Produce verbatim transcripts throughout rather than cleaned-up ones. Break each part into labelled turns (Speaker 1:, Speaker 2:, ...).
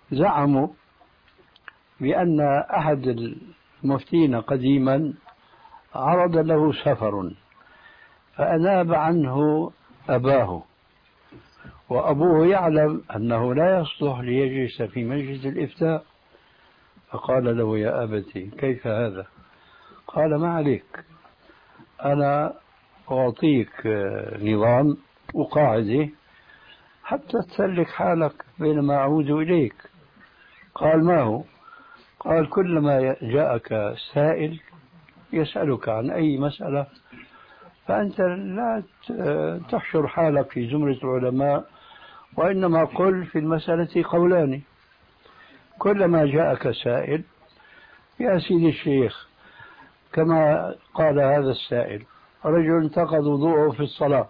Speaker 1: زعموا بأن أحد المفتين قديما عرض له سفر فأناب عنه أباه، وأبوه يعلم أنه لا يصلح ليجلس في مجلس الإفتاء، فقال له: يا أبتي كيف هذا؟ قال: ما عليك، أنا أعطيك نظام وقاعدة حتى تسلك حالك بينما أعود إليك. قال: ما هو؟ قال: كلما جاءك سائل يسألك عن أي مسألة فأنت لا تحشر حالك في زمرة العلماء، وإنما قل في المسألة قولان. كلما جاءك سائل: يا سيدي الشيخ، كما قال هذا السائل، رجل انتقض وضوءه في الصلاة،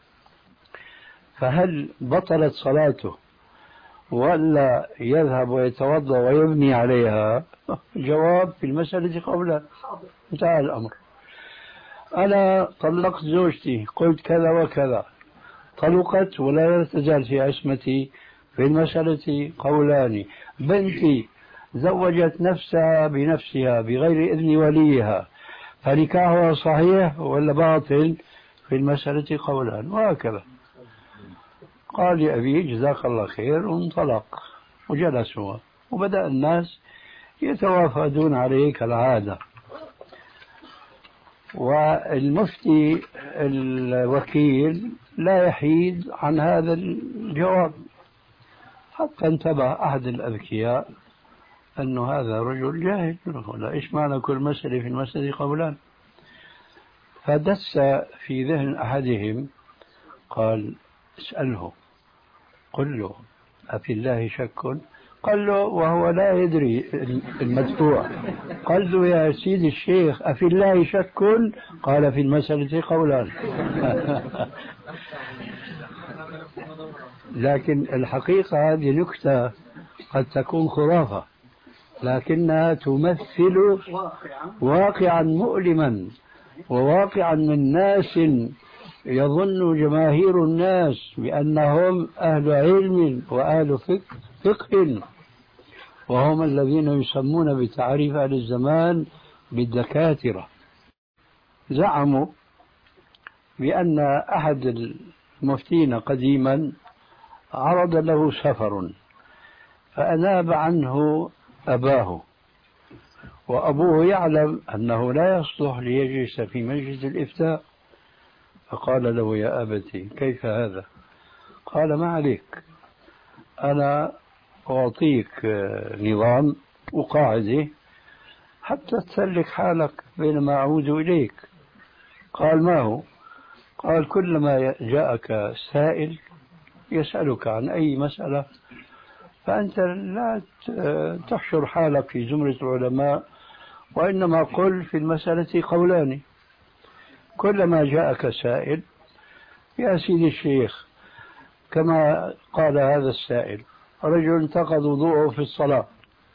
Speaker 1: فهل بطلت صلاته ولا يذهب ويتوضأ ويبني عليها؟ جواب: في المسألة قولان. انتهى الأمر. أنا طلقت زوجتي، قلت كذا وكذا، طلقت ولا تزال في عصمتي، في المسألة قولان. بنتي زوجت نفسها بنفسها بغير إذن وليها، فنكاحها صحيح ولا باطل؟ في المسألة قولان. وهكذا. قال لأبي: جزاك الله خير، وانطلق وجلس هو، وبدأ الناس يتوافدون عليه كالعادة. والمفتي الوكيل لا يحيد عن هذا الجواب، حتى انتبه أحد الأذكياء أنه هذا رجل جاهل، ولا إيش معنى كل مسألة في المسألة قولان. فدس في ذهن أحدهم، قال: اسأله، قل له: أفي الله شك؟ قال له وهو لا يدري المدفوع. قال له: يا سيدي الشيخ، أفي الله شك؟ قال: في المسألة قولان. لكن الحقيقة هذه نكتة قد تكون خرافة، لكنها تمثل واقعا مؤلما، وواقعا من ناس يظن جماهير الناس بأنهم أهل علم وأهل فقه، وهم الذين يسمون بتعريف أهل الزمان بالدكاترة. زعموا بأن أحد المفتين قديما عرض له سفر فأناب عنه أباه، وأبوه يعلم أنه لا يصلح ليجلس في مجلس الإفتاء، فقال له: يا أبتي كيف هذا؟ قال: ما عليك، أنا أعطيك نظام وقاعدة حتى تسلك حالك بينما أعود إليك. قال: ما هو؟ قال: كلما جاءك سائل يسألك عن أي مسألة فأنت لا تحشر حالك في زمرة العلماء، وإنما قل في المسألة قولان. كلما جاءك سائل: يا سيدي الشيخ، كما قال هذا السائل، رجل انتقض وضوءه في الصلاة،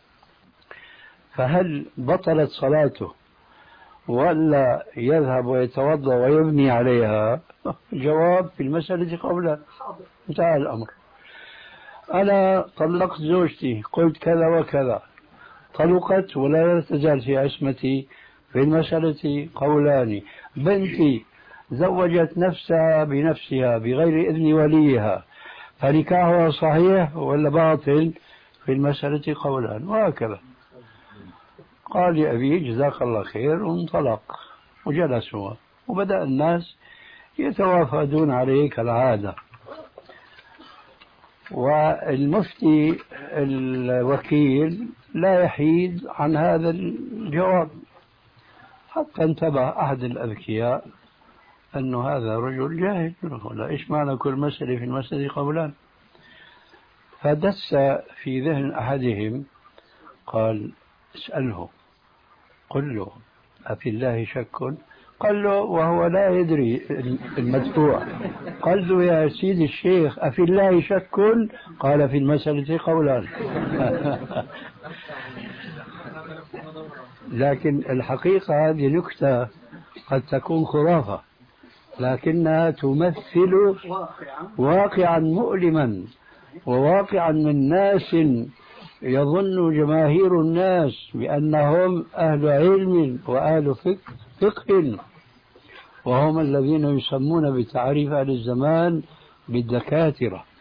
Speaker 1: فهل بطلت صلاته ولا يذهب ويتوضأ ويبني عليها؟ جواب: في المسألة قولان. انتهى الأمر. أنا طلقت زوجتي، قلت كذا وكذا، طلقت ولا تزال في عصمتي، في المسألة قولان. بنتي زوجت نفسها بنفسها بغير إذن وليها، فنكاحها صحيح ولا باطل؟ في المسألة قولان. وهكذا. قال لأبي: جزاك الله خير، وانطلق وجلس هو، وبدأ الناس يتوافدون عليه كالعادة. والمفتي الوكيل لا يحيد عن هذا الجواب، حتى انتبه أحد الأذكياء أنه هذا رجل جاهل، ولا إيش معنى كل مسألة في المسألة قولان. فدس في ذهن أحدهم، قال: اسأله، قل له: أفي الله شك؟ قال له وهو لا يدري المدفوع. قال له: يا سيدي الشيخ، أفي الله شك؟ قال: في المسألة قولان. لكن الحقيقة هذه نكتة قد تكون خرافة، لكنها تمثل واقعا مؤلما، وواقعا من ناس يظن جماهير الناس بأنهم أهل علم وأهل فقه, فقه وهم الذين يسمون بتعريف أهل الزمان بالدكاترة.